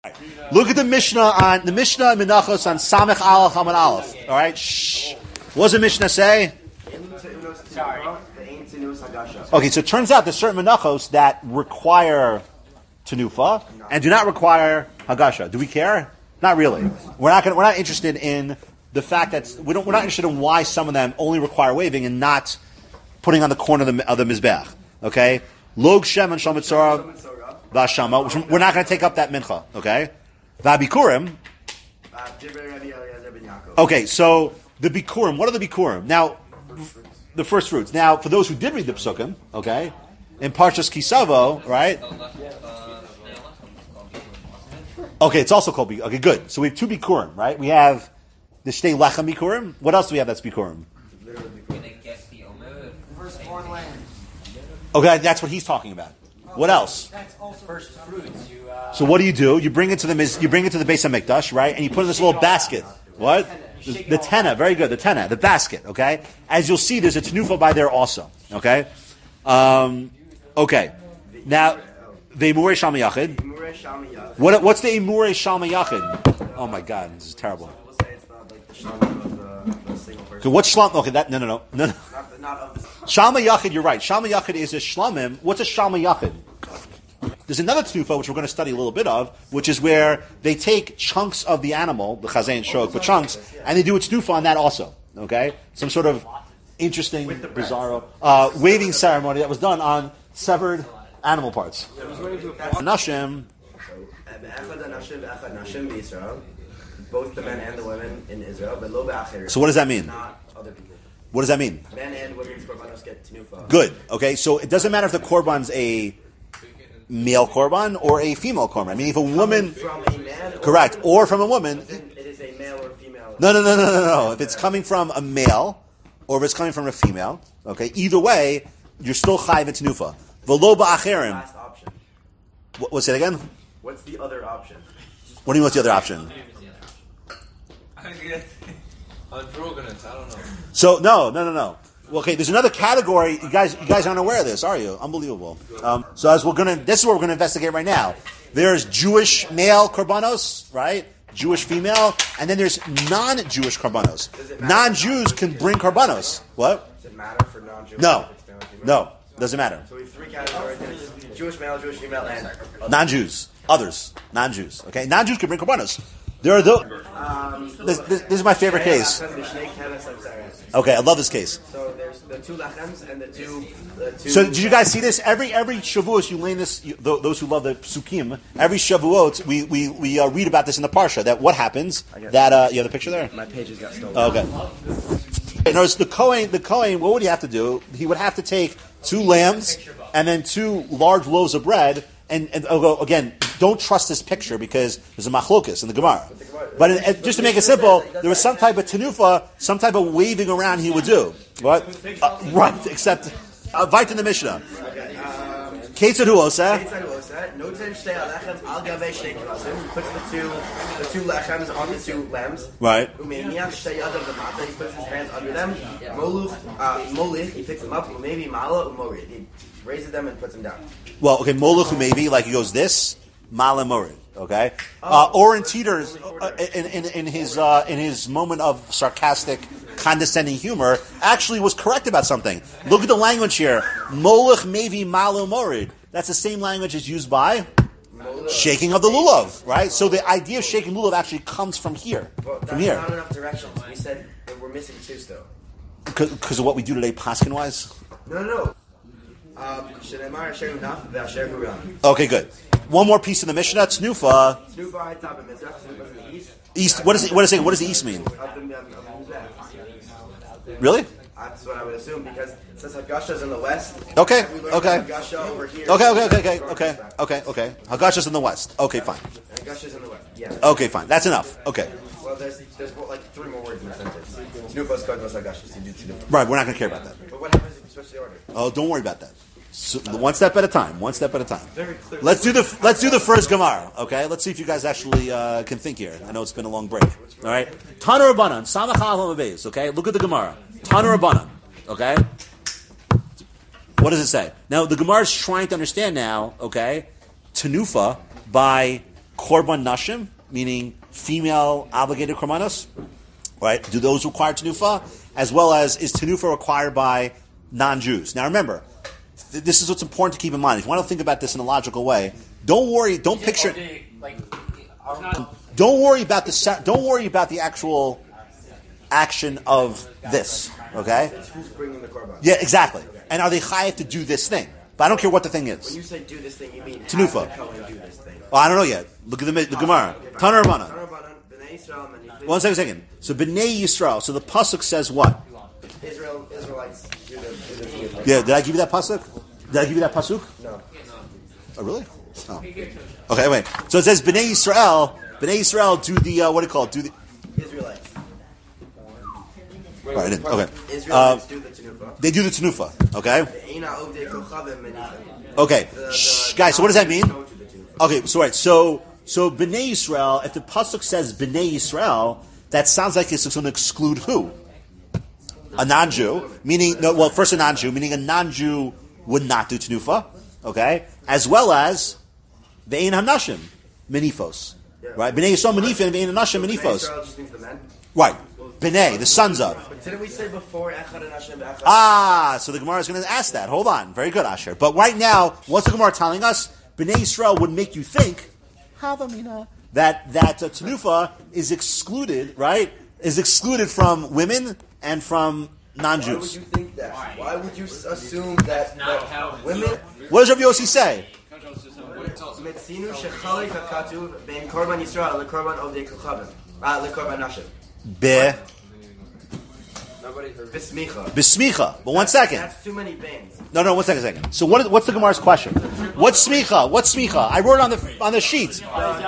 Look at the Mishnah in Menachos on Samech Aleph Hamad Aleph. All right, shh. What does the Mishnah say? Okay, so it turns out there's certain Menachos that require Tenufa and do not require Hagasha. Do we care? Not really. We're not interested in the fact that we're not interested in why some of them only require waving and not putting on the corner of the mizbeach. Okay, log shem and shamitzara v'ashama, which we're not going to take up that mincha. Okay, v'abikurim. Okay, so the bikurim. What are the bikurim? Now, the first fruits. Now, for those who did read the psukim, okay, in Parshas Kisavo, right? Okay, it's also called okay. Good. So we have two bikurim, right? We have the shtei lechem bikurim. What else do we have that's bikurim? Okay, that's what he's talking about. What else? That's also first fruits. So what do? You bring it to the Beis Hamikdash, right? And you put it in this little basket. What? The tenna. Very good. The tenna, the basket. Okay. As you'll see, there's a tenufa by there also. Okay. Okay. Now, the Imurei Shalma Yachid. What's the Imurei Shalma Yachid? Oh my God, this is terrible. So what's shlam? Okay, no. Shalma Yachid, you're right. Shalma Yachid is a shlamim. What's a Shalma Yachid? There's another tenufa which we're going to study a little bit of, which is where they take chunks of the animal, the chazay and shok, but chunks, and they do a tenufa on that also. Okay, some sort of interesting, bizarre waving ceremony that was done on severed animal parts. Nashim. Both the men and the women in Israel, but lo ba'acher. So what does that mean? Not other people. What does that mean? Men and women's korbanos get tenufa. Good. Okay, so it doesn't matter if the korban's a male korban or a female korban. I mean, if a woman, From a man, correct, or from a woman, it is a male or female. no. If it's coming from a male or if it's coming from a female, okay, either way, you're still chayiv and tenufa. V'lo ba'acherim. Last option. What's it again? What's the other option? What do you mean? What's the other option? I don't know. So no. Well, okay, there's another category. You guys aren't aware of this, are you? Unbelievable. So this is what we're gonna investigate right now. There's Jewish male korbanos, right? Jewish female, and then there's non-Jewish korbanos. Non-Jews can bring korbanos. What? Does it matter for non-Jewish? No, doesn't matter. So we have three categories: Jewish male, Jewish female, and Non-Jews, others, non-Jews. Okay, non-Jews can bring korbanos. There are those. This is my favorite case. Okay, I love this case. So there's the two lechems and the two. So did you guys see this? Every Shavuos you learn this. Those who love the psukim, every Shavuot we read about this in the parsha. That what happens? That you have the picture there. My pages got stolen. Okay. Notice the Kohen. What would he have to do? He would have to take 2 lambs and then 2 large loaves of bread. And again, don't trust this picture because there's a machlokus in the Gemara. But just to make it simple, there was some type of tenufa, some type of waving around he would do. What? Right, except right in the Mishnah. Ketzad hu oseh. Noten shtei lechem al gavei shtei kvasim. He puts the two lechems on the 2 lambs. Right. Umeiniach shtei yadav lemata. He puts his hands under them. Molich. He picks them up. Umevi mala umorid. He raises them and puts them down. Well, okay, moluch maybe like he goes this mala morid. Okay, Oren Teeter in his moment of sarcastic, condescending humor actually was correct about something. Look at the language here. Molech mevi malu morid. That's the same language as used by shaking of the lulav, right? So the idea of shaking lulav actually comes from here. Well, from here. Not enough directions. We said that we're missing 2 still. Because of what we do today, paskin wise. No. Okay, good. One more piece in the Mishnah. Tznufa. East. What does the east mean? Really? That's what I would assume because it says Hagasha's in the west. Okay. Hagasha over here. Okay. Hagasha's in the west. Okay, fine. Hagasha's in the west. Yeah. Okay, fine. That's enough. Okay. Well, there's like 3 more words in the sentence. Tnupas, Kodvos, Hagasha. Right. We're not going to care about that. But what happens if you switch the order? Oh, don't worry about that. So, one step at a time. Very clear. Let's do the first Gemara. Okay. Let's see if you guys actually can think here. I know it's been a long break. All right. Tana Rabbanan. Samach Aleph Beis. Okay. Look at the Gemara. Tana Rabbanan. Okay. What does it say? Now the Gemara is trying to understand now. Okay. Tenufa by korban nashim, meaning female obligated korbanos, right? Do those require tenufa? As well as, is tenufa required by non-Jews? Now remember, this is what's important to keep in mind. If you want to think about this in a logical way, don't worry about the actual action of this, okay? Who's bringing the korban? Yeah, exactly. And are they chayav to do this thing? But I don't care what the thing is. When you say do this thing, you mean Tenufa. have the Kohen do this thing. Oh, I don't know yet. Look at the Gemara. Tanar Rabbana. B'nai Yisrael, and One second. So B'nai Yisrael. So the pasuk says what? Israelites do the Yeah. Did I give you that pasuk? Did I give you that pasuk? No. Oh, really? Oh. Okay. Wait. So it says B'nai Yisrael. B'nai Yisrael do the what do you call it? Do the Israelites. right? I didn't. Okay. Israelites do the tenufa. They do the tenufa. Okay. Eina ovdei kochavim menifim. Okay. Shh, guys. So what does that mean? Okay. So right. So B'nai Yisrael. If the pasuk says B'nai Yisrael, that sounds like it's going to exclude who? A non-Jew, meaning first a non-Jew, meaning a non-Jew would not do tenufa, okay, as well as the ein hanashim menifos, right? Bnei Yisrael menifim, ein hanashim menifos, Israel just means the men. right? Bnei, the sons of. But didn't we say before echad and Hashem echad? So the Gemara is going to ask that. Hold on, very good, Asher. But right now, what's the Gemara telling us? Bnei Yisrael would make you think, Havamina, that tenufa is excluded, right? Is excluded from women and from non-Jews. Why would you think that? Why would you assume that women? What does Rabbi Yossi say? Metzinu shechalek hakatuv ben korban Yisrael lekorban ovdei kochavim lekorban nashim besmicha. Besmicha. But one second. That's too many bans. No, one second. So what's the Gemara's question? What's smicha? What's smicha? I wrote it on the sheet.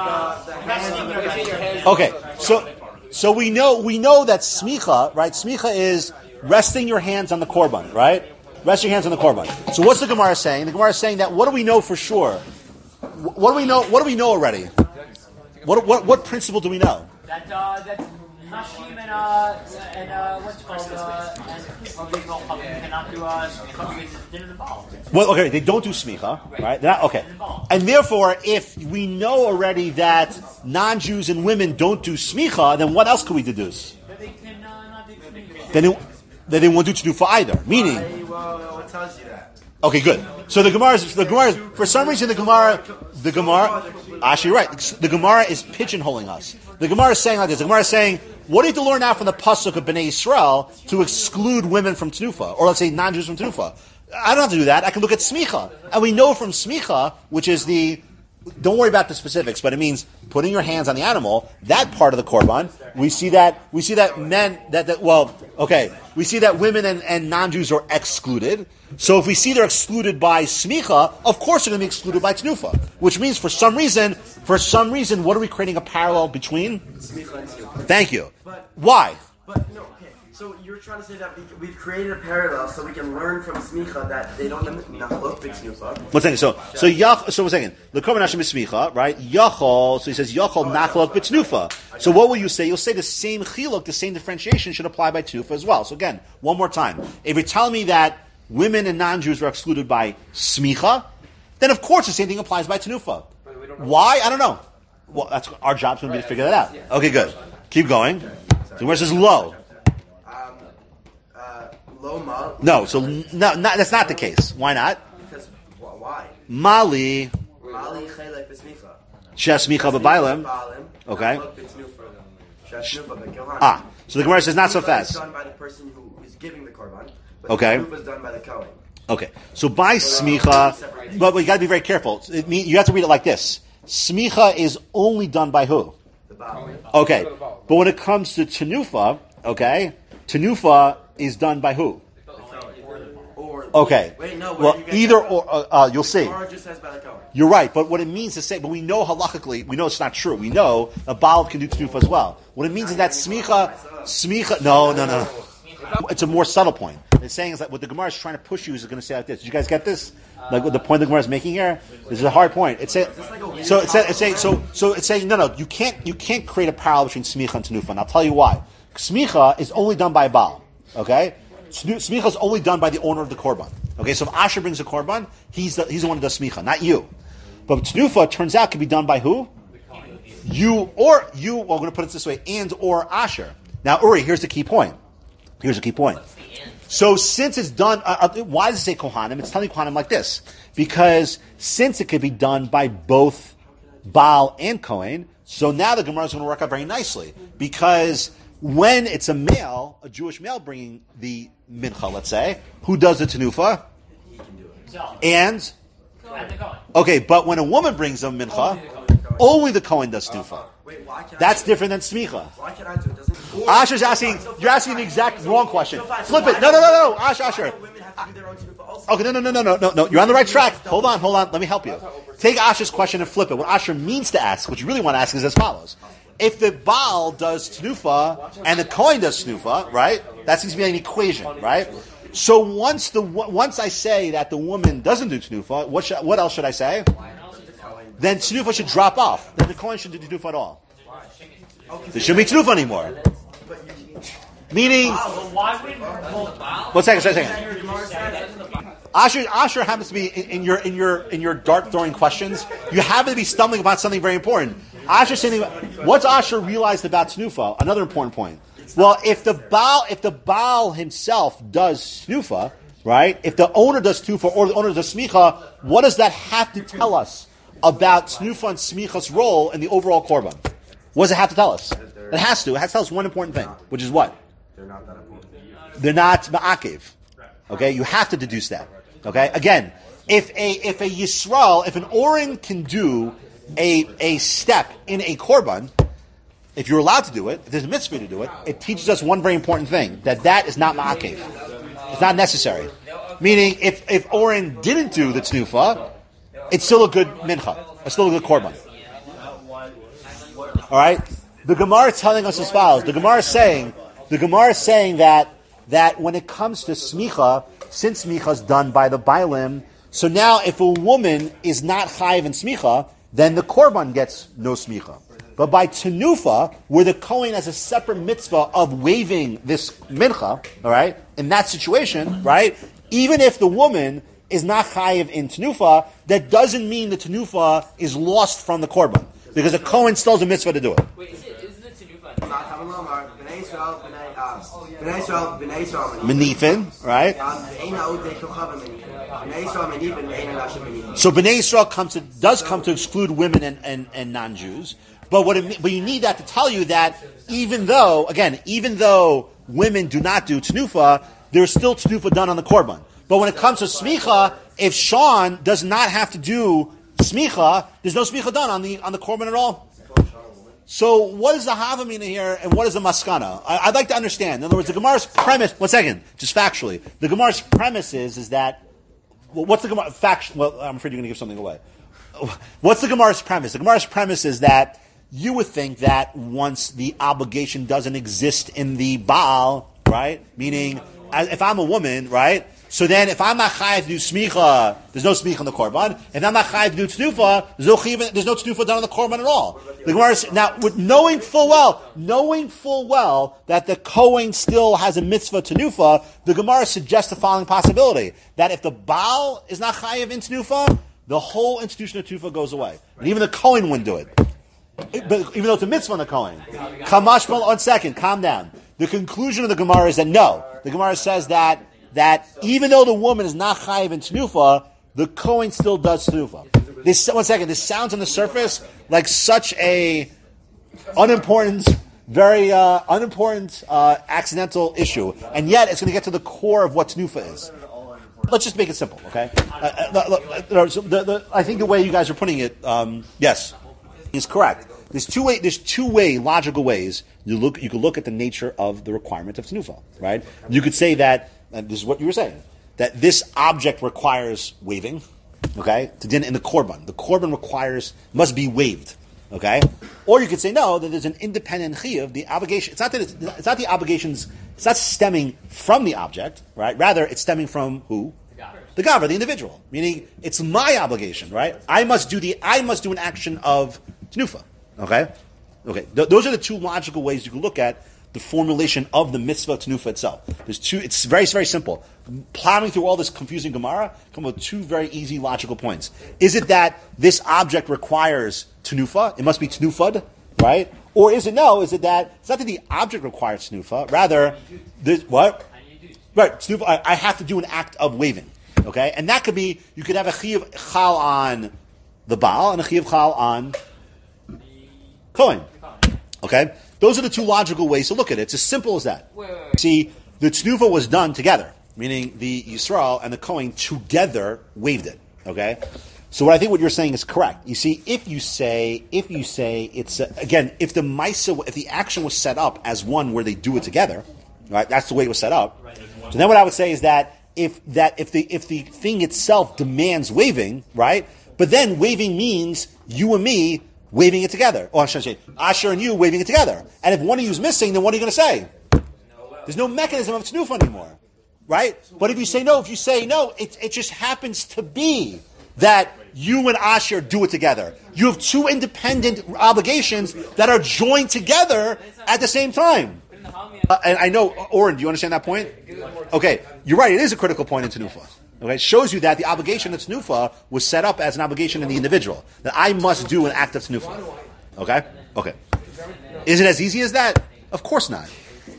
Okay, so we know that smicha, right? Smicha is resting your hands on the korban, right? Rest your hands on the korban. So what's the Gemara saying? The Gemara is saying that what do we know for sure? What do we know? What do we know already? What principle do we know? That Nashim and what's it called cannot do didn't involve. Well, okay, they don't do smicha, right? They're not, okay, and therefore, if we know already that non-Jews and women don't do smicha, then what else could we deduce? They can not do smicha. Then they won't do tenufa either. Meaning, What tells you that? okay, good. So the Gemara is for some reason the Gemara, actually right. The Gemara is pigeonholing us. The Gemara is saying like this. The Gemara is saying, what do you have to learn now from the pasuk of Bnei Yisrael to exclude women from tenufa, or let's say non-Jews from tenufa? I don't have to do that. I can look at smicha, and we know from smicha, which is don't worry about the specifics, but it means putting your hands on the animal. That part of the korban, we see that men we see that women and non-Jews are excluded. So if we see they're excluded by smicha, of course they're going to be excluded by tenufa. Which means for some reason, what are we creating a parallel between? Smicha and tenufa. Thank you. Why? But no, okay. So you're trying to say that we've created a parallel so we can learn from smicha that they don't nachlok b'tenufa. One second. So one second. The korban nashim is smicha, right? Yachol. So he says yachol nachlok b'tenufa. So what will you say? You'll say the same chiluk, the same differentiation should apply by tenufa as well. So again, one more time. If you're telling me that women and non-Jews are excluded by smicha, then of course the same thing applies by tenufa. Why? I don't know. Well, that's our job's going to be to figure that out. Okay, good. Keep going. So where it says low. Low mal. No, that's not the case. Why not? Because why? Mali Mali chelek b'smicha. shesmicha b'bailim. Okay. So the Gemara says not so fast. It's done by the person who is giving the korban. But Okay. the is done by the Kohen. Okay. So by smicha, but you got to be very careful. You have to read it like this. Smicha is only done by who? The Baal. Okay. But when it comes to tenufa, okay, tenufa is done by who? Okay. Wait, no. Well, either or, you'll see. Gemara just says by the Kohen. You're right, but what it means to say, but we know halachically, we know it's not true. We know a Baal can do tenufa as well. What it means is that smicha, no. It's a more subtle point. It's saying is that what the Gemara is trying to push you is going to say like this. Did you guys get this? Like what the point the Gemara is making here? This is a hard point. It's saying no. You can't create a parallel between smicha and tenufa. And I'll tell you why. Smicha is only done by a Baal. Okay, smicha is only done by the owner of the korban. Okay, so if Asher brings a korban, he's the one who does smicha, not you. But tenufa turns out can be done by who? we're going to put it this way, and or Asher. Now, Uri, here's the key point. So since it's done, why does it say Kohanim? It's telling Kohanim like this. Because since it could be done by both Baal and Kohen, so now the Gemara is going to work out very nicely. Because when it's a Jewish male bringing the mincha, let's say, who does the tenufa? And the Kohen. Okay, but when a woman brings a mincha, only the Kohen does tenufa. That's different than smicha. Why can't I do it? Doesn't Asher's asking, you're asking the exact wrong question. Flip it. No. Asher. women have to do their own tenufa also? Okay, no. You're on the right track. Hold on. Let me help you. Take Asher's question and flip it. What Asher means to ask, what you really want to ask, is as follows. If the Baal does tenufa and the Kohen does tenufa, right? That seems to be an equation, right? So once I say that the woman doesn't do tenufa, what else should I say? Then tenufa should drop off. Then the Kohen shouldn't do tenufa at all. There shouldn't be tenufa anymore. Meaning, one second. Asher happens to be in your dart throwing questions. You happen to be stumbling about something very important. Asher saying, what's Asher realized about tenufa? Another important point. Well, if the Baal himself does tenufa, right? If the owner does tenufa or the owner does smicha, what does that have to tell us about tenufa and smicha's role in the overall korban? What does it have to tell us? It has to tell us one important thing, which is what? They're not that important. They're not ma'akev. Okay, you have to deduce that. Okay, again, if a Yisrael, if an Oren can do a step in a korban, if you're allowed to do it, if there's a mitzvah to do it, it teaches us one very important thing, that is not ma'akev. It's not necessary. Meaning, if Oren didn't do the tnufa, it's still a good mincha. It's still a good korban. All right. The Gemara is telling us as follows. The Gemara is saying that when it comes to smicha, since smicha is done by the bailim, so now if a woman is not chayiv in smicha, then the korban gets no smicha. But by tenufa, where the Kohen has a separate mitzvah of waving this mincha, all right, in that situation, right, even if the woman is not chayiv in tenufa, that doesn't mean the tenufa is lost from the korban. Because the Kohen still has a mitzvah to do it. Wait, is the tenufa? Menifin, right? So Bnei Yisrael does come to exclude women and non-Jews. But you need that to tell you that even though women do not do tenufa, there's still tenufa done on the korban. But when it comes to smicha, if Sean does not have to do smicha, there's no smicha done on the korban at all. So what is the havamina here, and what is the maskana? I'd like to understand. In other words, the Gemara's premise. One second, just factually, the Gemara's premise is that. Well, what's the Gemara fact? Well, I'm afraid you're going to give something away. What's the Gemara's premise? The Gemara's premise is that you would think that once the obligation doesn't exist in the Baal, right? Meaning, if I'm a woman, right? So then, if I'm not chayiv to do smicha, there's no smicha on the korban. If I'm not chayiv to do tenufa, there's no tenufa done on the korban at all. The Gemara is, now, knowing full well that the Kohen still has a mitzvah tenufa, the Gemara suggests the following possibility: that if the Baal is not chayiv in tenufa, the whole institution of tenufa goes away, and even the Kohen wouldn't do it. But even though it's a mitzvah on the Kohen. Kamashmal, 1 second, calm down. The conclusion of the Gemara is that no. The Gemara says that even though the woman is not chayiv in tenufa, the Kohen still does tenufa. This sounds on the surface like such a unimportant, very unimportant, accidental issue, and yet it's going to get to the core of what tenufa is. Let's just make it simple, okay? I think the way you guys are putting it, yes, is correct. There's two logical ways you could look at the nature of the requirement of tenufa, right? You could say that, and this is what you were saying, that this object requires waving, okay, to din in the korban. The korban must be waved, okay? Or you could say no, that there's an independent chiyuv. The obligation, it's not the obligations, it's not stemming from the object, right? Rather, it's stemming from who? The gaver, the individual. Meaning, it's my obligation, right? I must do an action of tenufa, okay? Okay, those are the two logical ways you can look at the formulation of the mitzvah tenufa itself. It's very, very simple. Plowing through all this confusing Gemara, come up with two very easy logical points. Is it that this object requires tenufa? It must be tenufad, right? Or is it no? Is it that it's not that the object requires snufa, rather, this, what? Right, snufa, I have to do an act of waving, okay? And that could be, you could have a chiyuv chal on the Baal and a chiyuv chal on Kohen, okay? Those are the two logical ways to look at it. It's as simple as that. See, the tznufa was done together, meaning the Yisrael and the Kohen together waved it, okay? So what you're saying is correct. You see, if you say it's again, if the action was set up as one where they do it together, right? That's the way it was set up. So then what I would say is that if the thing itself demands waving, right? But then waving means you and me waving it together, or I should say Asher and you waving it together. And if one of you is missing, then what are you going to say? There's no mechanism of tznufa anymore, right? But if you say no, it just happens to be that you and Asher do it together. You have two independent obligations that are joined together at the same time. And I know, Oren, do you understand that point? Okay, you're right, it is a critical point in Tenufa. Okay, it shows you that the obligation of Tenufa was set up as an obligation in the individual. That I must do an act of Tenufa. Okay? Okay. Is it as easy as that? Of course not.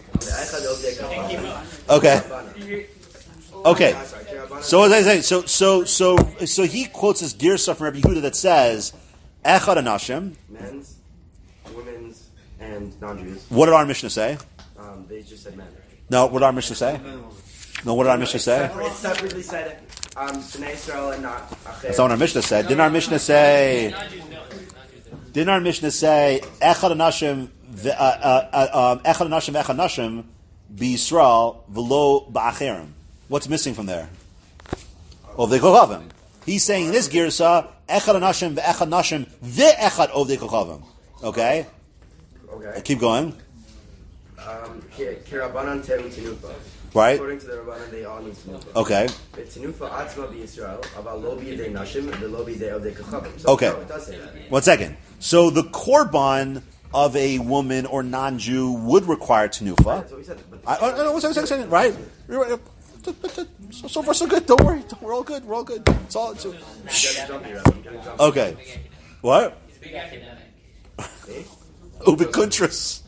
Okay. Okay. So as I say, so he quotes this Girsa from Rabbi Yehuda that says, Echad Anashim. Men's, women's, and non-Jews. What did our Mishnah say? They just said men. No, what did our Mishnah say? No, what did our Mishnah say? It's separately said, B'nai Israel and not Acher. That's not what our Mishnah said. Didn't our Mishnah say, Echad Anashim, Echad Anashim, B'Yisrael, V'lo Ba'acherim? What's missing from there? Ovdei Kochavim. He's saying in this Girsa, Echad Anashim, V'Echad Nashim, V'Echad Ovdei Kochavim. Okay? Okay. Keep going. Kirabanan teru tenufa. Right? According to the Rabbanan, they all need tenufa. Okay. Tenufa atzma b'Yisrael, aval lo b'yedei nashim, v'lo b'yedei ovdei kochavim. So Okay. no, it does say that. 1 second. So the korban of a woman or non-Jew would require tenufa. That's what we said. But One second, right? So far so good. Don't worry. We're all good. We're all good. It's all. you gotta jump here, Rabbi. You gotta jump. Okay. What? Big academic. Ubikuntris.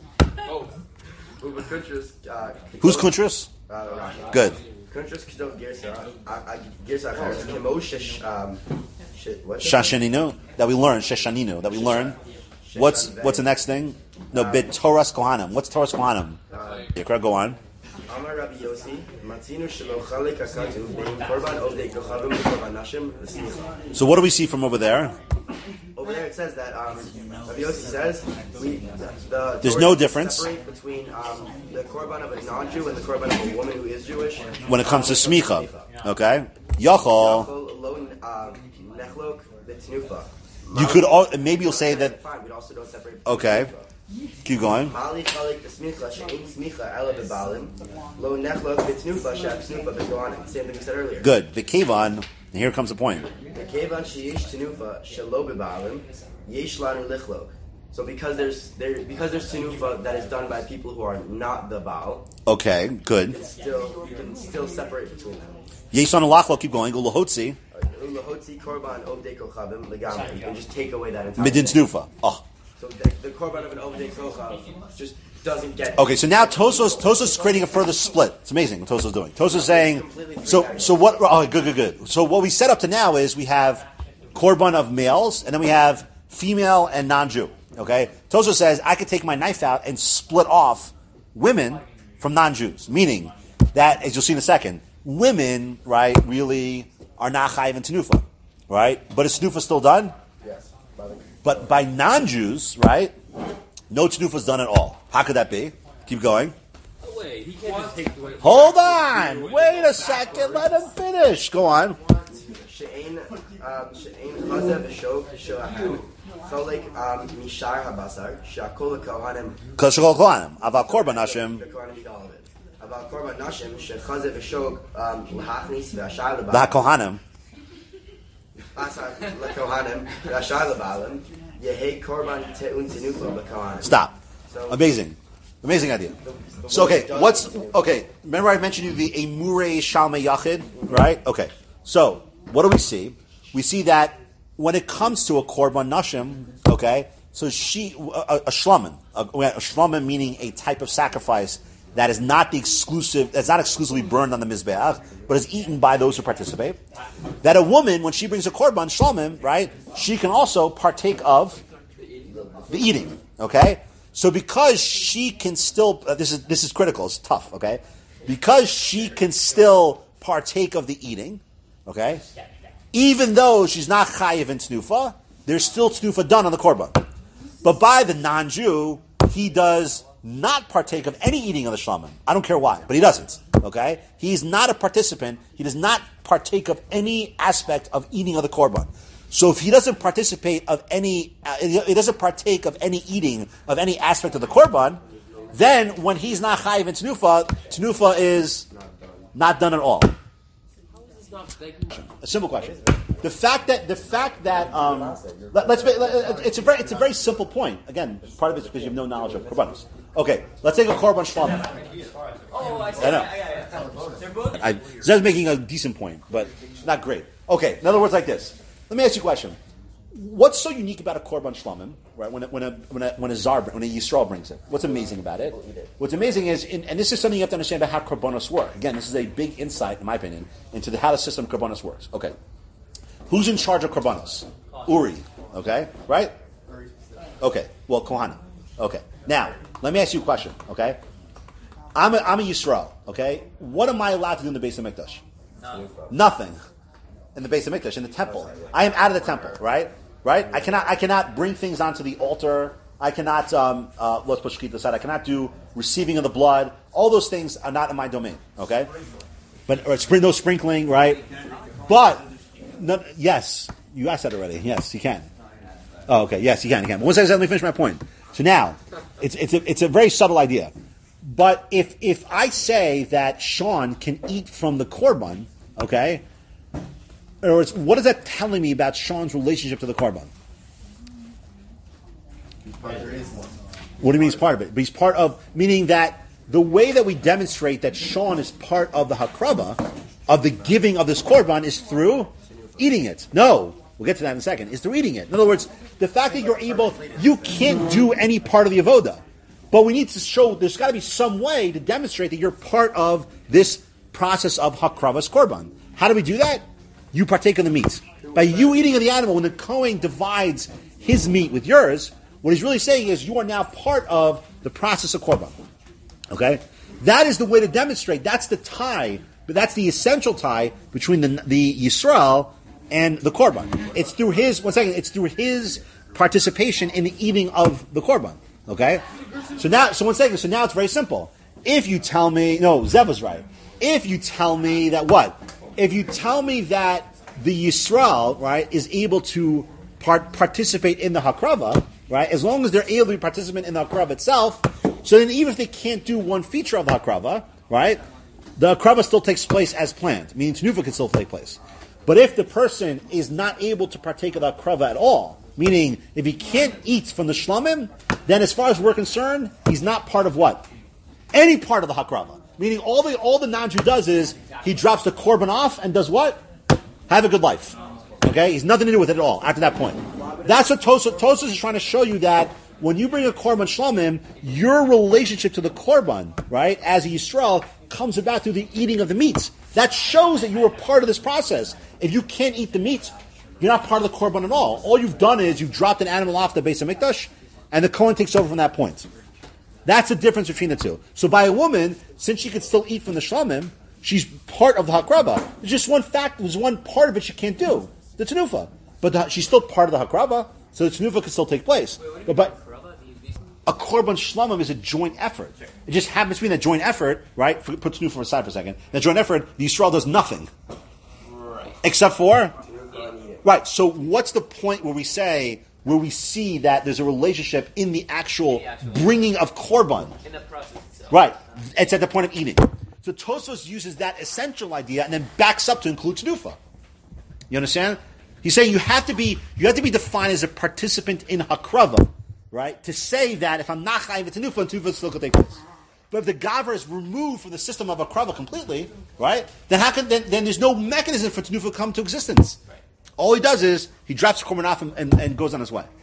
Uber Kuntras. Who's Kuntris? Good. Kuntras Kedov Gersa. Gersa Acher. Kemo what? Shashaninu that we learn. Sheshaninu that we learn. What's the next thing? No, bit Toras Kohanim. What's Toras Kohanim? Yikra, go on. Amar Rabbi Yossi, Matzinu shelo chalek hakatu bein korban ovdei kochavim v'korban nashim v'smicha. So what do we see from over there? Over there it says that Rabbi Yossi says There's no difference separate between the korban of a non-Jew and the korban of a woman who is Jewish when it comes to smicha. Okay, Yachol. Lo nechlok v'tnufa. You could maybe you'll say that. Fine, we also don't separate. Okay, keep going. Mali chalek v'smicha she'ein smicha ela b'balim lo nechlok v'tnufa she'tnufa b'kohanim. Same thing we said earlier. Good. V'kevan. And here comes the point. Kevan sheyesh tenufa shelo b'balim yesh lanu lichlok. So because there's tenufa that is done by people who are not the Baal. Okay, good. You can still separate between them. Yeson alachlo. Keep going. Go lahotzi. Lahotzi korban ovdei kochavim legamri. You can just take away that entire. Midin snufa. Oh. So the korban of an ovdei kochav just doesn't get. Okay, so now Tosos is creating a further split. It's amazing what Tosos is doing. Tosos is saying, so what? Oh, good. So what we set up to now is we have korban of males, and then we have female and non-Jew. Okay, Tosos says I could take my knife out and split off women from non-Jews, meaning that, as you'll see in a second, women, right, really are not chayiv in tenufa, right? But is tenufa still done? Yes. But by non-Jews, right, no tenufa is done at all. How could that be? Keep going. Wait, he can't just take away. Hold on. Wait a second. Let him finish. Go on. She'ein chazav v'shok she'ahem cholek mishar habasar she'akol kohanim. Kashol kohanim. Aval korban nashim. The kohanim eat all of it. About korban nashim shechazav v'shok lahachnis v'ashar The lebalim. kohanim. Asar lekohanim v'ashar lebalim yehei korban te'un tenufa lekohanim. Stop. So- Amazing idea. So okay? Remember I mentioned you the Emure Shalme Yachid, right? Okay. So what do we see? We see that when it comes to a korban nashim, okay, So a shlamim, a shlamim meaning a type of sacrifice that is not that's not exclusively burned on the mizbeach, but is eaten by those who participate. That a woman, when she brings a korban shlamim, right, she can also partake of the eating. Okay, so because she can still, this is critical. It's tough. Okay, because she can still partake of the eating. Okay, even though she's not chayiv in tnufa, there's still tnufa done on the korban. But by the non-Jew, he does not partake of any eating of the shlamim. I don't care why, but he doesn't. Okay? He's not a participant. He does not partake of any aspect of eating of the korban. So if he doesn't participate of any, he doesn't partake of any eating of any aspect of the korban, then when he's not chayiv in tenufa is not done at all. A simple question. The fact that it's a very simple point. Again, part of it's because you have no knowledge of korbanos. Okay, let's take a korban shlamim. Oh, I see. I know. They're both. Zed's making a decent point, but not great. Okay, in other words, like this. Let me ask you a question. What's so unique about a korban shlamim? Right, when a Yisrael brings it, what's amazing about it? What's amazing is, and this is something you have to understand about how korbanos work. Again, this is a big insight, in my opinion, into how the system of korbanos works. Okay, who's in charge of korbanos? Uri. Okay, right? Okay, well, Kohanim. Okay, now let me ask you a question. Okay, I'm a Yisrael. Okay, what am I allowed to do in the Beis Hamikdash? Nothing. In the Beis Hamikdash, in the temple, I am out of the temple. Right. I cannot bring things onto the altar. I cannot, let's put shkita aside. I cannot do receiving of the blood. All those things are not in my domain. Okay, but no sprinkling, right? But yes, you asked that already. Yes, you can. Oh, okay. Yes, you can. But one second, let me finish my point. So now, it's a very subtle idea. But if I say that Sean can eat from the korban, okay. In other words, what is that telling me about Sean's relationship to the korban? What do you mean he's part of it? But he's part of, meaning that the way that we demonstrate that Sean is part of the hakrava, of the giving of this korban, is through eating it. No, we'll get to that in a second. Is through eating it. In other words, the fact that you can't do any part of the avoda, but we need to show there's got to be some way to demonstrate that you're part of this process of hakrava's korban. How do we do that? You partake of the meat. By you eating of the animal, when the Kohen divides his meat with yours, what he's really saying is you are now part of the process of korban. Okay? That is the way to demonstrate. That's the tie, but that's the essential tie between the Yisrael and the korban. It's through his participation in the eating of the korban. Okay? So now it's very simple. If you tell me, no, Zev was right. If you tell me that what? If you tell me that the Yisrael, right, is able to participate in the hakrava, right, as long as they're able to be participant in the hakrava itself, so then even if they can't do one feature of the hakrava, right, the hakrava still takes place as planned, meaning tenufa can still take place. But if the person is not able to partake of the hakrava at all, meaning if he can't eat from the shlamim, then as far as we're concerned, he's not part of what? Any part of the hakrava. Meaning all the non-Jew does is he drops the korban off and does what? Have a good life. Okay? He's nothing to do with it at all after that point. That's what Tosfos is trying to show you, that when you bring a korban shlamim, your relationship to the korban, right, as a Yisrael, comes about through the eating of the meat. That shows that you were part of this process. If you can't eat the meat, you're not part of the korban at all. All you've done is you've dropped an animal off the Beis Hamikdash, and the Kohen takes over from that point. That's the difference between the two. So by a woman, since she could still eat from the shlamim, she's part of the hakrava. There's just one fact, there's one part of it she can't do, the tenufa. But she's still part of the hakrava, so the tenufa can still take place. But a korban shlamim is a joint effort. It just happens to be that joint effort, right? Put tenufa aside for a second. That joint effort, the Yisrael does nothing. Right. Except for? Right, so what's the point where we see that there's a relationship in the actual bringing of korban. In the process itself. Right. It's at the point of eating. So Tosfos uses that essential idea and then backs up to include tenufa. You understand? He's saying you have to be defined as a participant in hakrava, right? To say that if I'm not chayiv tenufa, tenufa still could take place. But if the gaver is removed from the system of hakrava completely, right? Then then there's no mechanism for tenufa to come to existence. Right. All he does is he drops the korban off and goes on his way.